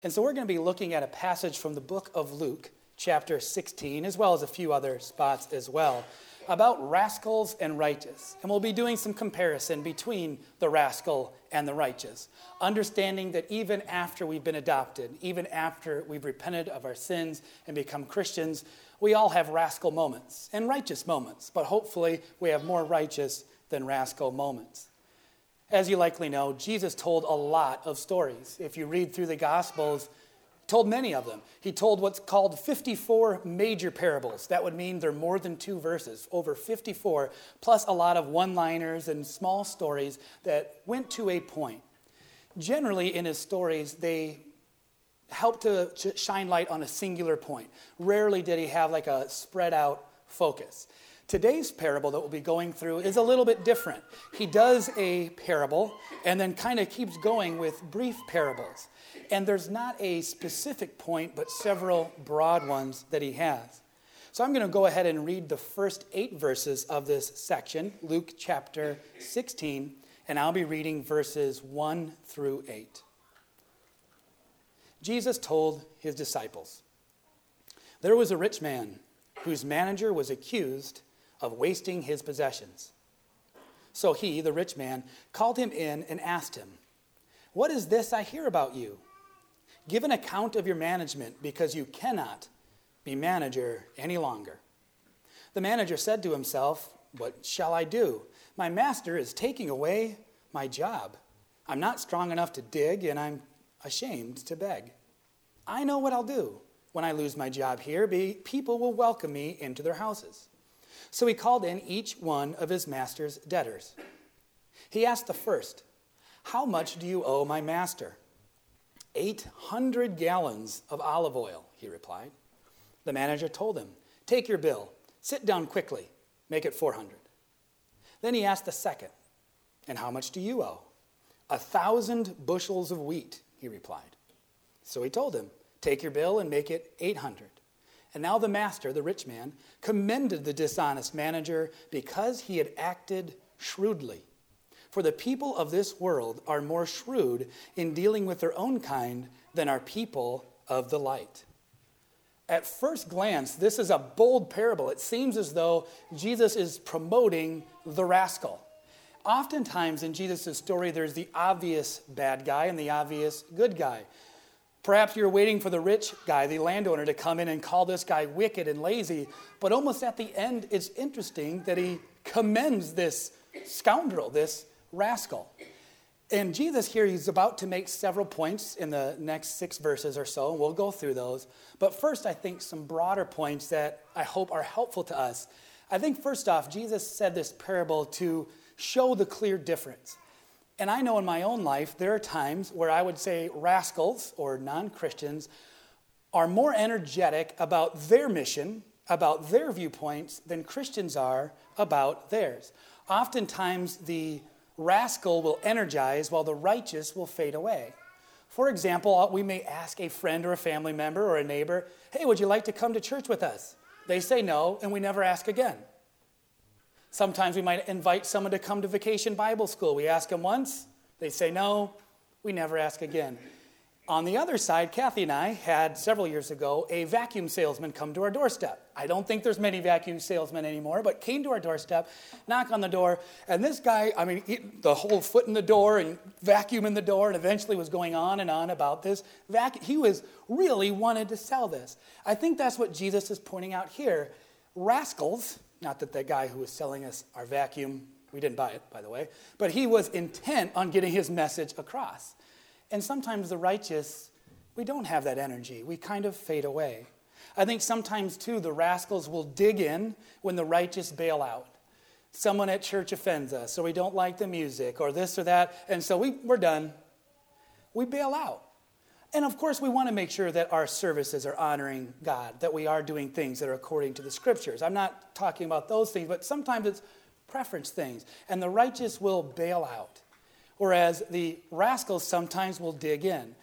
And so we're going to be looking at a passage from the book of Luke, chapter 16, as well as a few other spots as well, about rascals and righteous. And we'll be doing some comparison between the rascal and the righteous, understanding that even after we've been adopted, even after we've repented of our sins and become Christians, we all have rascal moments and righteous moments, but hopefully we have more righteous than rascal moments. As you likely know, Jesus told a lot of stories. If you read through the Gospels, he told many of them. He told what's called 54 major parables. That would mean they're more than 2 verses, over 54, plus a lot of one-liners and small stories that went to a point. Generally, in his stories, they help to shine light on a singular point. Rarely did he have like a spread out focus. Today's parable that we'll be going through is a little bit different. He does a parable and then kind of keeps going with brief parables. And there's not a specific point, but several broad ones that he has. So I'm going to go ahead and read the first 8 verses of this section, Luke chapter 16, and I'll be reading verses 1 through 8. Jesus told his disciples, "There was a rich man whose manager was accused of wasting his possessions. So he, the rich man, called him in and asked him, 'What is this I hear about you? Give an account of your management, because you cannot be manager any longer.' The manager said to himself, 'What shall I do? My master is taking away my job. I'm not strong enough to dig, and I'm ashamed to beg. I know what I'll do. When I lose my job here, people will welcome me into their houses.' So he called in each one of his master's debtors. He asked the first, 'How much do you owe my master?' 800 gallons of olive oil,' he replied. The manager told him, 'Take your bill. Sit down quickly. Make it 400. Then he asked the second, 'And how much do you owe?' 1,000 bushels of wheat,' he replied. So he told him, 'Take your bill and make it 800. And now the master, the rich man, commended the dishonest manager because he had acted shrewdly. For the people of this world are more shrewd in dealing with their own kind than are people of the light.'" At first glance, this is a bold parable. It seems as though Jesus is promoting the rascal. Oftentimes in Jesus' story, there's the obvious bad guy and the obvious good guy. Perhaps you're waiting for the rich guy, the landowner, to come in and call this guy wicked and lazy. But almost at the end, it's interesting that he commends this scoundrel, this rascal. And Jesus here, he's about to make several points in the next 6 verses or so, and we'll go through those. But first, I think some broader points that I hope are helpful to us. I think first off, Jesus said this parable to show the clear difference. And I know in my own life, there are times where I would say rascals or non-Christians are more energetic about their mission, about their viewpoints, than Christians are about theirs. Oftentimes, the rascal will energize while the righteous will fade away. For example, we may ask a friend or a family member or a neighbor, "Hey, would you like to come to church with us?" They say no, and we never ask again. Sometimes we might invite someone to come to Vacation Bible School. We ask them once, they say no, we never ask again. On the other side, Kathy and I had several years ago a vacuum salesman come to our doorstep. I don't think there's many vacuum salesmen anymore, but came to our doorstep, knock on the door, and this guy, the whole foot in the door and vacuum in the door, and eventually was going on and on about this vacuum. He was really wanted to sell this. I think that's what Jesus is pointing out here. Rascals, not that the guy who was selling us our vacuum, we didn't buy it, by the way, but he was intent on getting his message across. And sometimes the righteous, we don't have that energy. We kind of fade away. I think sometimes, too, the rascals will dig in when the righteous bail out. Someone at church offends us, or we don't like the music, or this or that, and so we're done. We bail out. And of course, we want to make sure that our services are honoring God, that we are doing things that are according to the Scriptures. I'm not talking about those things, but sometimes it's preference things. And the righteous will bail out, whereas the rascals sometimes will dig in.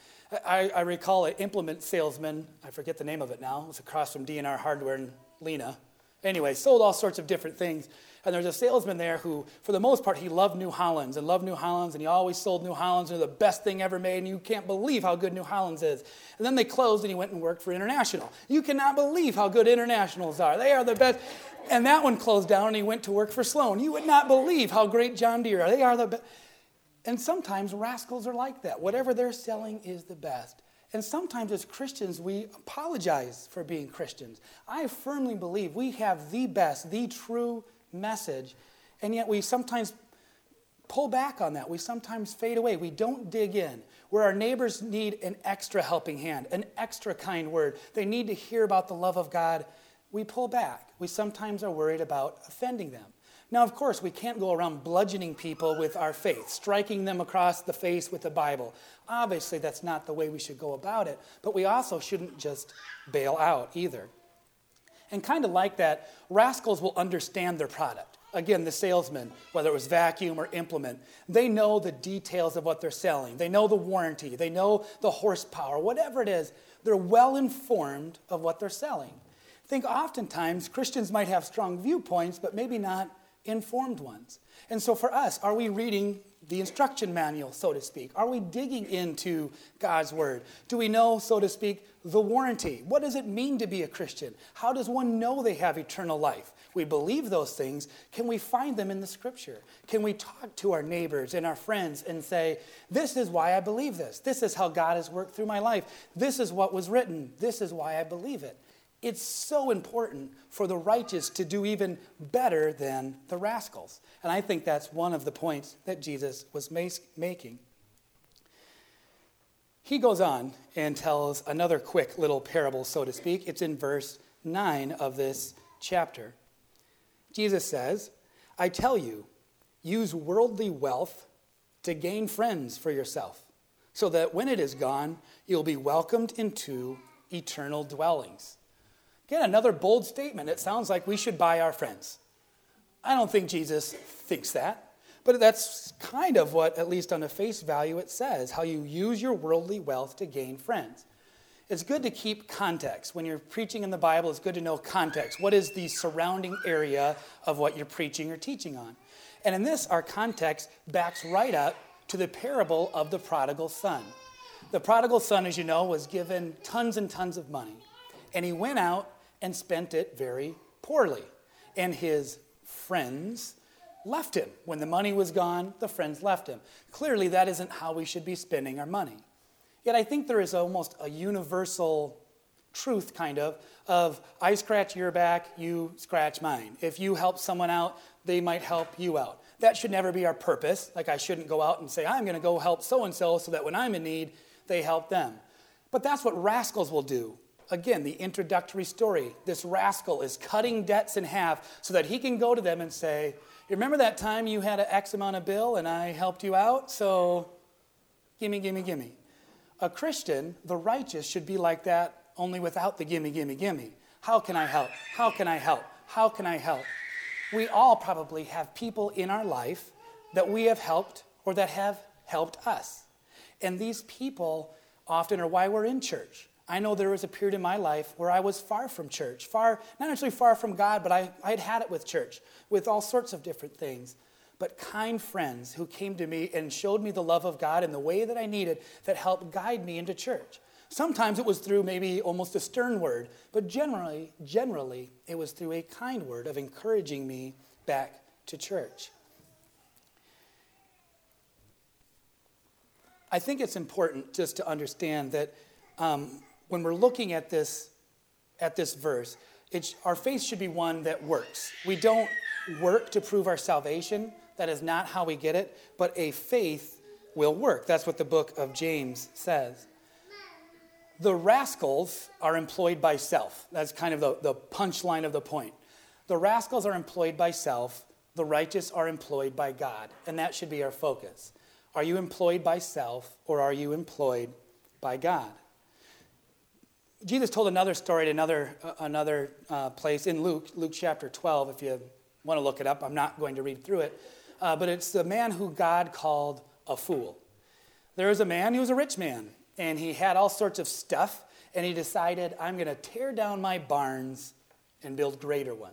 I recall an implement salesman, I forget the name of it now, it was across from DNR Hardware in Lena. Anyway, sold all sorts of different things. And there's a salesman there who, for the most part, he loved New Hollands, and he always sold New Hollands, and they're the best thing ever made, and you can't believe how good New Hollands is. And then they closed, and he went and worked for International. You cannot believe how good Internationals are. They are the best. And that one closed down, and he went to work for Sloan. You would not believe how great John Deere are. They are the best. And sometimes rascals are like that. Whatever they're selling is the best. And sometimes as Christians, we apologize for being Christians. I firmly believe we have the best, the true message, and yet we sometimes pull back on that. We sometimes fade away. We don't dig in. Where our neighbors need an extra helping hand, an extra kind word, they need to hear about the love of God, we pull back. We sometimes are worried about offending them. Now, of course, we can't go around bludgeoning people with our faith, striking them across the face with the Bible. Obviously, that's not the way we should go about it, but we also shouldn't just bail out either. And kind of like that, rascals will understand their product. Again, the salesman, whether it was vacuum or implement, they know the details of what they're selling. They know the warranty. They know the horsepower. Whatever it is, they're well informed of what they're selling. I think oftentimes Christians might have strong viewpoints, but maybe not informed ones. And so for us, are we reading the instruction manual, so to speak? Are we digging into God's word? Do we know, so to speak, the warranty? What does it mean to be a Christian? How does one know they have eternal life? We believe those things. Can we find them in the scripture? Can we talk to our neighbors and our friends and say, this is why I believe this. This is how God has worked through my life. This is what was written. This is why I believe it. It's so important for the righteous to do even better than the rascals. And I think that's one of the points that Jesus was making. He goes on and tells another quick little parable, so to speak. It's in verse 9 of this chapter. Jesus says, I tell you, use worldly wealth to gain friends for yourself, so that when it is gone, you'll be welcomed into eternal dwellings. Again, another bold statement. It sounds like we should buy our friends. I don't think Jesus thinks that, but that's kind of what, at least on a face value, it says, how you use your worldly wealth to gain friends. It's good to keep context. When you're preaching in the Bible, it's good to know context. What is the surrounding area of what you're preaching or teaching on? And in this, our context backs right up to the parable of the prodigal son. The prodigal son, as you know, was given tons and tons of money, and he went out and spent it very poorly. And his friends left him. When the money was gone, the friends left him. Clearly, that isn't how we should be spending our money. Yet I think there is almost a universal truth, kind of I scratch your back, you scratch mine. If you help someone out, they might help you out. That should never be our purpose. Like I shouldn't go out and say, I'm going to go help so-and-so so that when I'm in need, they help them. But that's what rascals will do. Again, the introductory story. This rascal is cutting debts in half so that he can go to them and say, you remember that time you had an X amount of bill and I helped you out? So gimme, gimme, gimme. A Christian, the righteous, should be like that, only without the gimme, gimme, gimme. How can I help? How can I help? How can I help? We all probably have people in our life that we have helped or that have helped us. And these people often are why we're in church. I know there was a period in my life where I was far from church, not necessarily far from God, but I had had it with church, with all sorts of different things. But kind friends who came to me and showed me the love of God in the way that I needed that helped guide me into church. Sometimes it was through maybe almost a stern word, but generally, it was through a kind word of encouraging me back to church. I think it's important just to understand that when we're looking at this verse, our faith should be one that works. We don't work to prove our salvation. That is not how we get it. But a faith will work. That's what the book of James says. The rascals are employed by self. That's kind of the punchline of the point. The rascals are employed by self. The righteous are employed by God. And that should be our focus. Are you employed by self or are you employed by God? Jesus told another story at another place in Luke chapter 12. If you want to look it up, I'm not going to read through it. But it's the man who God called a fool. There was a man, he was a rich man, and he had all sorts of stuff, and he decided, I'm going to tear down my barns and build greater ones.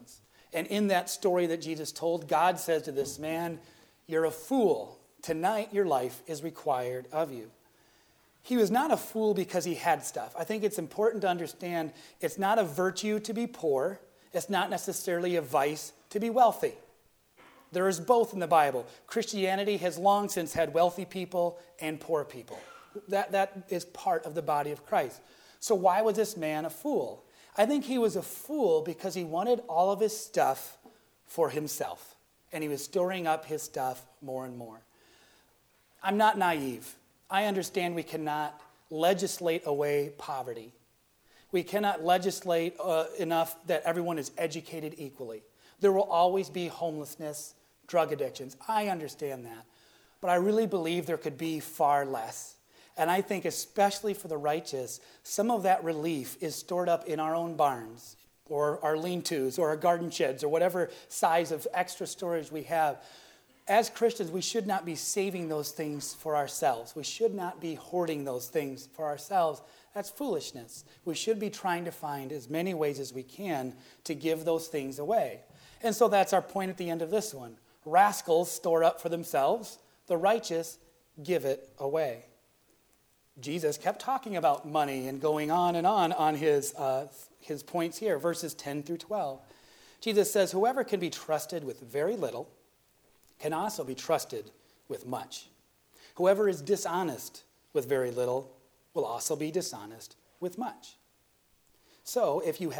And in that story that Jesus told, God says to this man, "You're a fool. Tonight your life is required of you." He was not a fool because he had stuff. I think it's important to understand it's not a virtue to be poor. It's not necessarily a vice to be wealthy. There is both in the Bible. Christianity has long since had wealthy people and poor people. That is part of the body of Christ. So why was this man a fool? I think he was a fool because he wanted all of his stuff for himself. And he was storing up his stuff more and more. I'm not naive. I understand we cannot legislate away poverty. We cannot legislate enough that everyone is educated equally. There will always be homelessness, drug addictions. I understand that. But I really believe there could be far less. And I think especially for the righteous, some of that relief is stored up in our own barns or our lean-tos or our garden sheds or whatever size of extra storage we have. As Christians, we should not be saving those things for ourselves. We should not be hoarding those things for ourselves. That's foolishness. We should be trying to find as many ways as we can to give those things away. And so that's our point at the end of this one. Rascals store up for themselves. The righteous give it away. Jesus kept talking about money and going on his points here, verses 10 through 12. Jesus says, "Whoever can be trusted with very little can also be trusted with much. Whoever is dishonest with very little will also be dishonest with much. So if you've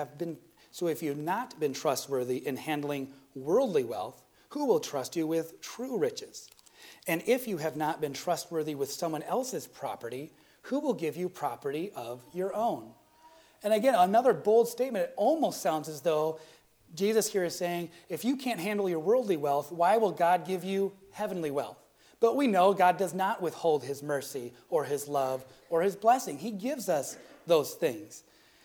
not been trustworthy in handling worldly wealth, who will trust you with true riches? And if you have not been trustworthy with someone else's property, who will give you property of your own?" And again, another bold statement. It almost sounds as though Jesus here is saying, if you can't handle your worldly wealth, why will God give you heavenly wealth? But we know God does not withhold his mercy or his love or his blessing. He gives us those things.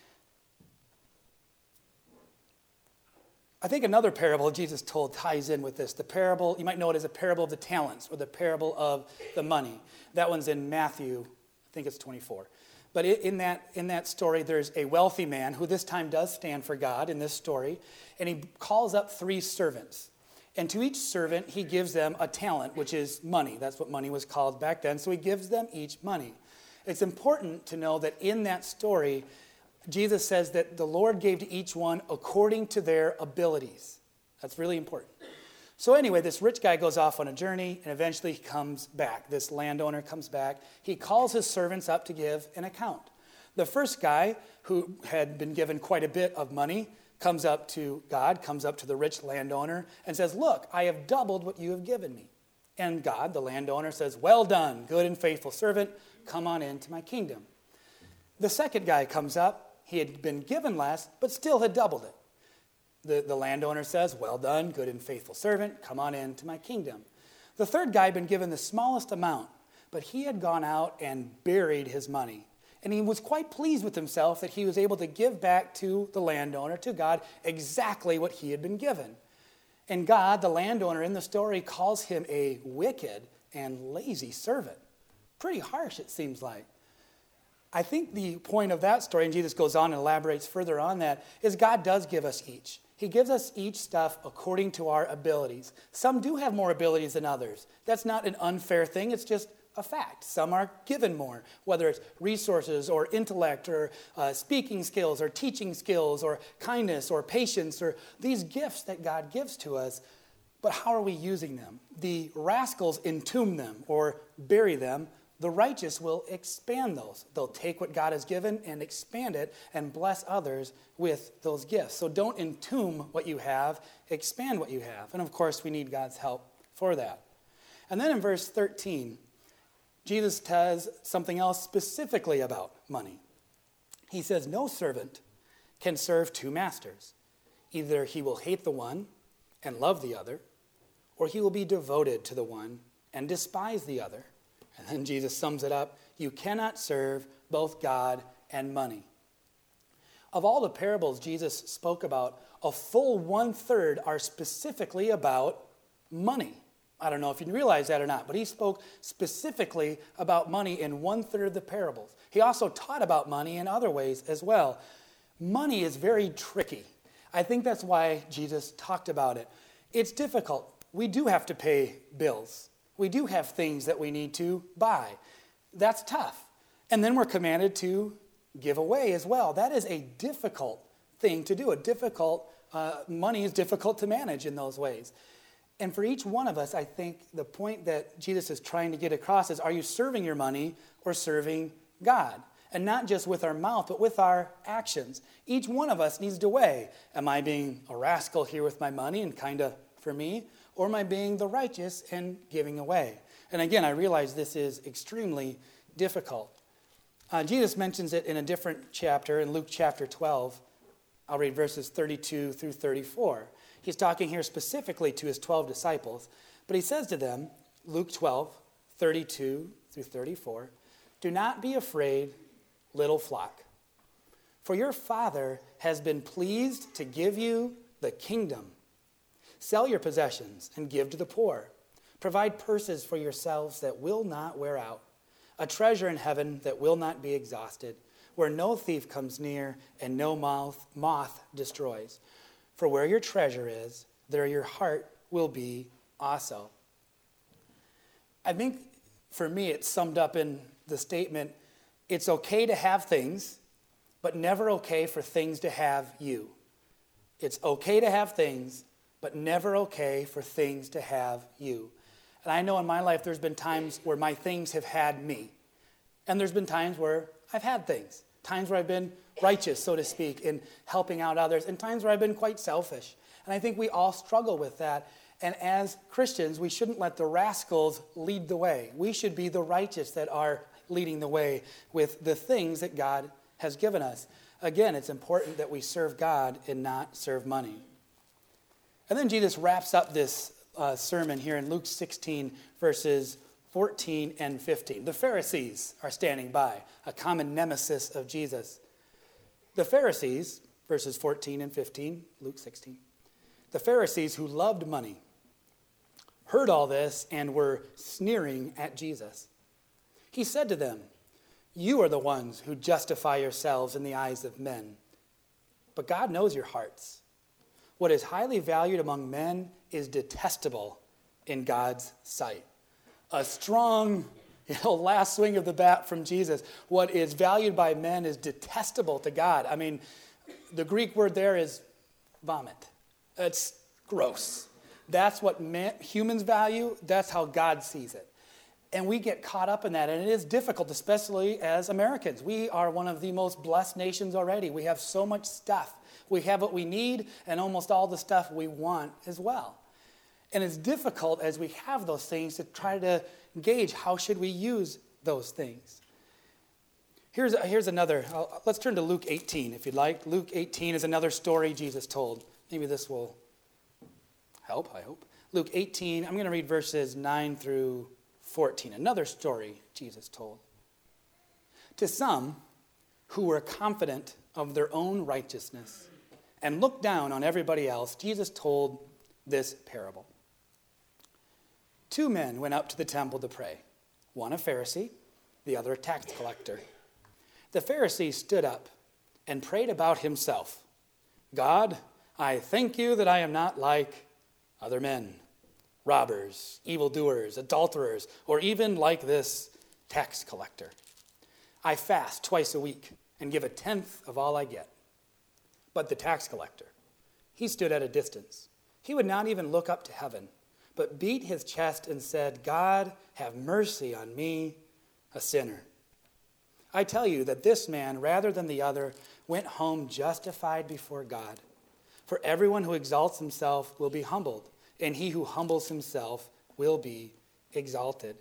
I think another parable Jesus told ties in with this. The parable, you might know it as a parable of the talents or the parable of the money. That one's in Matthew, I think it's 24. But in that story, there's a wealthy man who this time does stand for God in this story, and he calls up 3 servants. And to each servant, he gives them a talent, which is money. That's what money was called back then. So he gives them each money. It's important to know that in that story, Jesus says that the Lord gave to each one according to their abilities. That's really important. So anyway, this rich guy goes off on a journey, and eventually he comes back. This landowner comes back. He calls his servants up to give an account. The first guy, who had been given quite a bit of money, comes up to God, comes up to the rich landowner, and says, "Look, I have doubled what you have given me." And God, the landowner, says, "Well done, good and faithful servant. Come on into my kingdom." The second guy comes up. He had been given less, but still had doubled it. The landowner says, "Well done, good and faithful servant. Come on into my kingdom." The third guy had been given the smallest amount, but he had gone out and buried his money. And he was quite pleased with himself that he was able to give back to the landowner, to God, exactly what he had been given. And God, the landowner in the story, calls him a wicked and lazy servant. Pretty harsh, it seems like. I think the point of that story, and Jesus goes on and elaborates further on that, is God does give us each. He gives us each stuff according to our abilities. Some do have more abilities than others. That's not an unfair thing. It's just a fact. Some are given more, whether it's resources or intellect or speaking skills or teaching skills or kindness or patience or these gifts that God gives to us. But how are we using them? The rascals entomb them or bury them. The righteous will expand those. They'll take what God has given and expand it and bless others with those gifts. So don't entomb what you have, expand what you have. And of course, we need God's help for that. And then in verse 13, Jesus says something else specifically about money. He says, "No servant can serve 2 masters. Either he will hate the one and love the other, or he will be devoted to the one and despise the other." And then Jesus sums it up, "You cannot serve both God and money." Of all the parables Jesus spoke about, a full 1/3 are specifically about money. I don't know if you realize that or not, but he spoke specifically about money in 1/3 of the parables. He also taught about money in other ways as well. Money is very tricky. I think that's why Jesus talked about it. It's difficult. We do have to pay bills. We do have things that we need to buy. That's tough. And then we're commanded to give away as well. That is a difficult thing to do. Money is difficult to manage in those ways. And for each one of us, I think the point that Jesus is trying to get across is, are you serving your money or serving God? And not just with our mouth, but with our actions. Each one of us needs to weigh, am I being a rascal here with my money and kind of for me? Or am I being the righteous and giving away? And again, I realize this is extremely difficult. Jesus mentions it in a different chapter, in Luke chapter 12. I'll read verses 32 through 34. He's talking here specifically to his 12 disciples. But he says to them, Luke 12, 32 through 34, "Do not be afraid, little flock, for your Father has been pleased to give you the kingdom. Sell your possessions and give to the poor. Provide purses for yourselves that will not wear out, a treasure in heaven that will not be exhausted, where no thief comes near and no moth destroys. For where your treasure is, there your heart will be also." I think for me it's summed up in the statement, it's okay to have things, but never okay for things to have you. It's okay to have things, but never okay for things to have you. And I know in my life there's been times where my things have had me. And there's been times where I've had things. Times where I've been righteous, so to speak, in helping out others, and times where I've been quite selfish. And I think we all struggle with that. And as Christians, we shouldn't let the rascals lead the way. We should be the righteous that are leading the way with the things that God has given us. Again, it's important that we serve God and not serve money. And then Jesus wraps up this sermon here in Luke 16, verses 14 and 15. The Pharisees are standing by, a common nemesis of Jesus. The Pharisees, verses 14 and 15, Luke 16. The Pharisees who loved money heard all this and were sneering at Jesus. He said to them, "You are the ones who justify yourselves in the eyes of men, but God knows your hearts. What is highly valued among men is detestable in God's sight." A strong, last swing of the bat from Jesus. What is valued by men is detestable to God. I mean, the Greek word there is vomit. It's gross. That's what humans value. That's how God sees it. And we get caught up in that, and it is difficult, especially as Americans. We are one of the most blessed nations already. We have so much stuff. We have what we need and almost all the stuff we want as well. And it's difficult as we have those things to try to gauge how should we use those things. Here's another. Let's turn to Luke 18, if you'd like. Luke 18 is another story Jesus told. Maybe this will help, I hope. Luke 18, I'm going to read verses 9 through 14. Another story Jesus told. To some who were confident of their own righteousness and looked down on everybody else, Jesus told this parable. 2 men went up to the temple to pray, one a Pharisee, the other a tax collector. The Pharisee stood up and prayed about himself. "God, I thank you that I am not like other men, robbers, evildoers, adulterers, or even like this tax collector. I fast twice a week and give 1/10 of all I get." But the tax collector, he stood at a distance. He would not even look up to heaven, but beat his chest and said, "God, have mercy on me, a sinner." I tell you that this man, rather than the other, went home justified before God. For everyone who exalts himself will be humbled, and he who humbles himself will be exalted.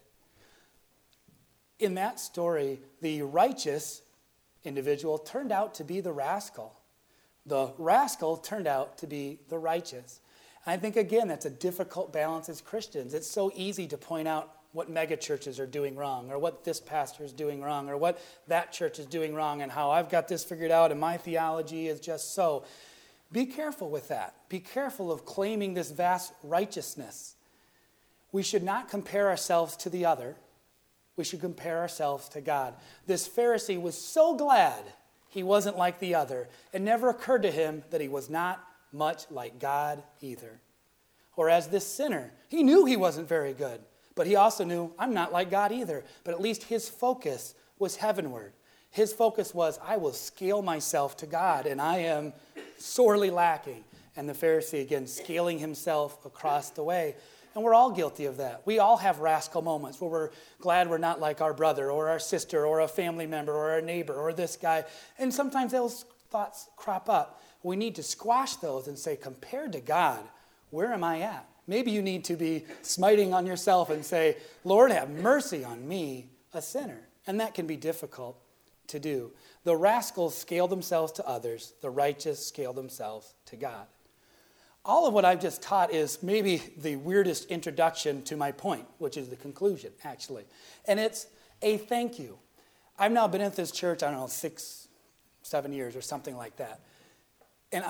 In that story, the righteous individual turned out to be the rascal. The rascal turned out to be the righteous. And I think, again, that's a difficult balance as Christians. It's so easy to point out what mega churches are doing wrong, or what this pastor is doing wrong, or what that church is doing wrong, and how I've got this figured out and my theology is just so. Be careful with that. Be careful of claiming this vast righteousness. We should not compare ourselves to the other. We should compare ourselves to God. This Pharisee was so glad he wasn't like the other. It never occurred to him that he was not much like God either. Or as this sinner, he knew he wasn't very good, but he also knew, I'm not like God either. But at least his focus was heavenward. His focus was, I will scale myself to God, and I am sorely lacking. And the Pharisee, again, scaling himself across the way. And we're all guilty of that. We all have rascal moments where we're glad we're not like our brother or our sister or a family member or our neighbor or this guy. And sometimes those thoughts crop up. We need to squash those and say, compared to God, where am I at? Maybe you need to be smiting on yourself and say, Lord, have mercy on me, a sinner. And that can be difficult to do. The rascals scale themselves to others. The righteous scale themselves to God. All of what I've just taught is maybe the weirdest introduction to my point, which is the conclusion, actually. And it's a thank you. I've now been at this church, I don't know, 6, 7 years or something like that. And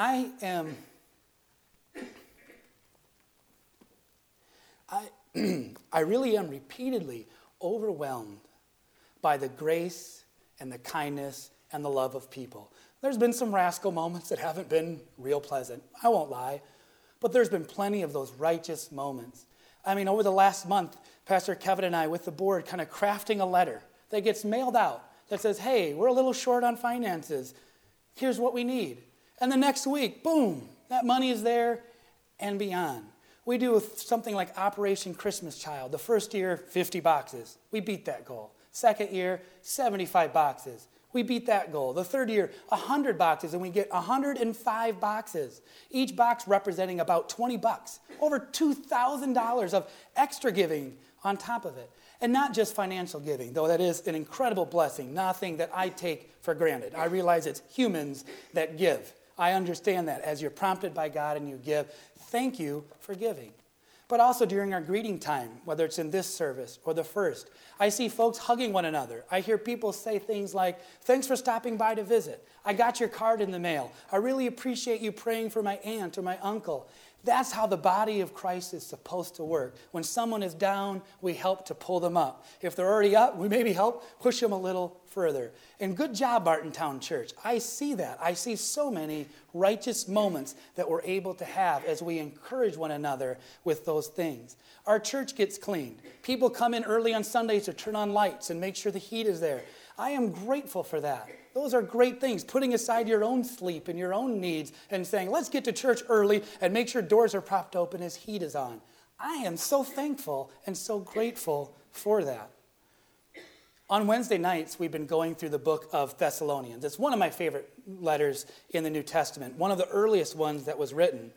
I really am repeatedly overwhelmed by the grace and the kindness and the love of people. There's been some rascal moments that haven't been real pleasant. I won't lie. But there's been plenty of those righteous moments. I mean, over the last month, Pastor Kevin and I, with the board, kind of crafting a letter that gets mailed out that says, hey, we're a little short on finances. Here's what we need. And the next week, boom, that money is there and beyond. We do something like Operation Christmas Child. The first year, 50 boxes. We beat that goal. Second year, 75 boxes. We beat that goal. The third year, 100 boxes, and we get 105 boxes. Each box representing about $20. Over $2,000 of extra giving on top of it. And not just financial giving, though that is an incredible blessing, nothing that I take for granted. I realize it's humans that give. I understand that as you're prompted by God and you give. Thank you for giving. But also during our greeting time, whether it's in this service or the first, I see folks hugging one another. I hear people say things like, thanks for stopping by to visit. I got your card in the mail. I really appreciate you praying for my aunt or my uncle. That's how the body of Christ is supposed to work. When someone is down, we help to pull them up. If they're already up, we maybe help push them a little further. And good job, Bartontown Church. I see that. I see so many righteous moments that we're able to have as we encourage one another with those things. Our church gets cleaned. People come in early on Sundays to turn on lights and make sure the heat is there. I am grateful for that. Those are great things, putting aside your own sleep and your own needs and saying, let's get to church early and make sure doors are propped open as heat is on. I am so thankful and so grateful for that. On Wednesday nights, we've been going through the book of Thessalonians. It's one of my favorite letters in the New Testament, one of the earliest ones that was written.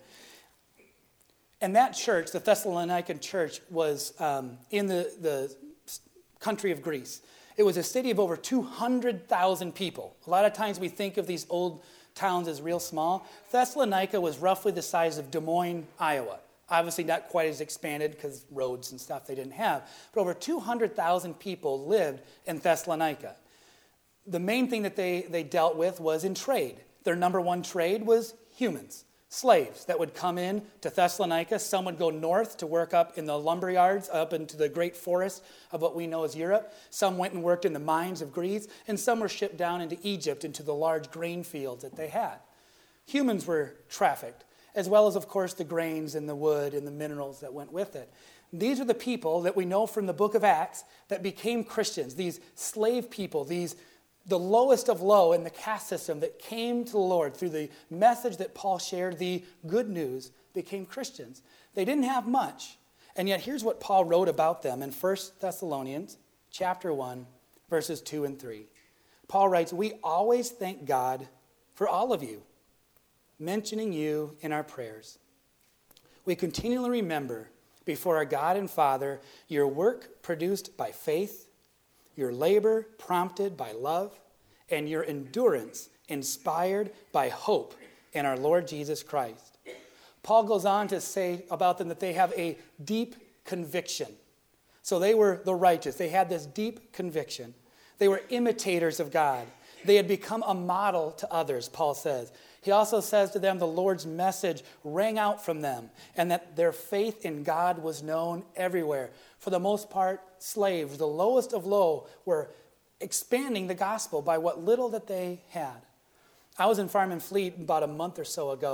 And that church, the Thessalonican church, was in the country of Greece. It was a city of over 200,000 people. A lot of times we think of these old towns as real small. Thessalonica was roughly the size of Des Moines, Iowa. Obviously not quite as expanded because roads and stuff they didn't have. But over 200,000 people lived in Thessalonica. The main thing that they dealt with was in trade. Their number one trade was humans. Slaves that would come in to Thessalonica. Some would go north to work up in the lumber yards, up into the great forest of what we know as Europe. Some went and worked in the mines of Greece, and some were shipped down into Egypt, into the large grain fields that they had. Humans were trafficked, as well as, of course, the grains and the wood and the minerals that went with it. These are the people that we know from the book of Acts that became Christians, these slave people, the lowest of low in the caste system that came to the Lord through the message that Paul shared, the good news, became Christians. They didn't have much, and yet here's what Paul wrote about them in 1 Thessalonians chapter 1, verses 2 and 3. Paul writes, we always thank God for all of you, mentioning you in our prayers. We continually remember before our God and Father your work produced by faith, your labor prompted by love, and your endurance inspired by hope in our Lord Jesus Christ. Paul goes on to say about them that they have a deep conviction. So they were the righteous. They had this deep conviction. They were imitators of God. They had become a model to others, Paul says. He also says to them the Lord's message rang out from them and that their faith in God was known everywhere. For the most part, slaves, the lowest of low, were expanding the gospel by what little that they had. I was in Farm and Fleet about a month or so ago,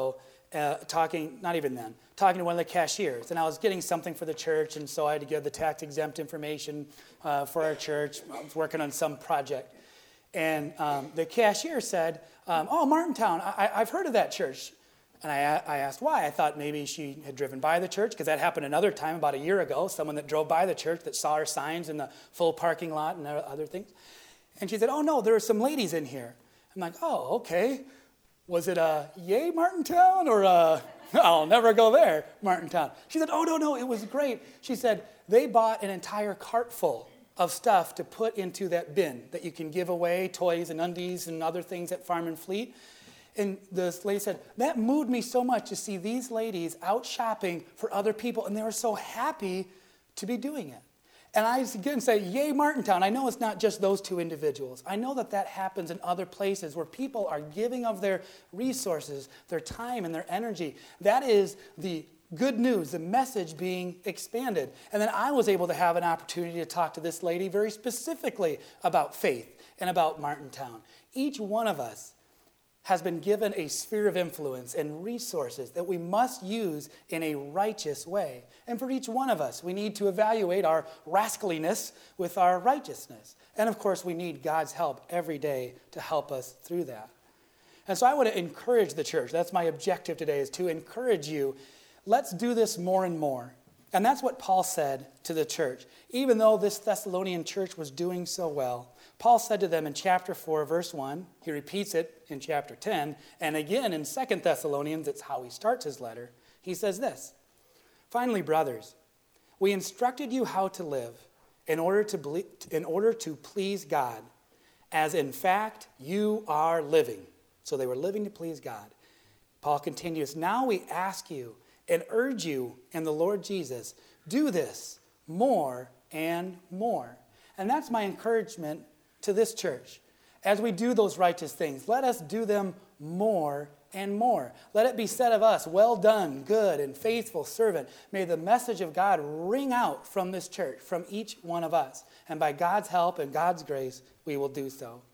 talking to one of the cashiers. And I was getting something for the church, and so I had to give the tax-exempt information for our church. I was working on some project. And the cashier said, oh, Martintown, I've heard of that church. And I asked why. I thought maybe she had driven by the church, because that happened another time about a year ago, someone that drove by the church that saw our signs in the full parking lot and other things. And she said, oh, no, there are some ladies in here. I'm like, oh, okay. Was it a yay Martintown or a I'll never go there Martintown? She said, oh, no, it was great. She said, they bought an entire cart full of stuff to put into that bin that you can give away, toys and undies and other things at Farm and Fleet. And this lady said, that moved me so much to see these ladies out shopping for other people, and they were so happy to be doing it. And I again say, yay, Martintown. I know it's not just those two individuals. I know that happens in other places where people are giving of their resources, their time, and their energy. That is the good news, the message being expanded. And then I was able to have an opportunity to talk to this lady very specifically about faith and about Martintown. Each one of us has been given a sphere of influence and resources that we must use in a righteous way. And for each one of us, we need to evaluate our rascaliness with our righteousness. And of course, we need God's help every day to help us through that. And so I want to encourage the church. That's my objective today, is to encourage you. Let's do this more and more. And that's what Paul said to the church. Even though this Thessalonian church was doing so well, Paul said to them in chapter 4, verse 1, he repeats it in chapter 10, and again in 2 Thessalonians, it's how he starts his letter. He says this, finally, brothers, we instructed you how to live in order to please God, as in fact you are living. So they were living to please God. Paul continues, now we ask you and urge you in the Lord Jesus, do this more and more. And that's my encouragement to this church. As we do those righteous things, let us do them more and more. Let it be said of us, well done, good and faithful servant. May the message of God ring out from this church, from each one of us. And by God's help and God's grace, we will do so.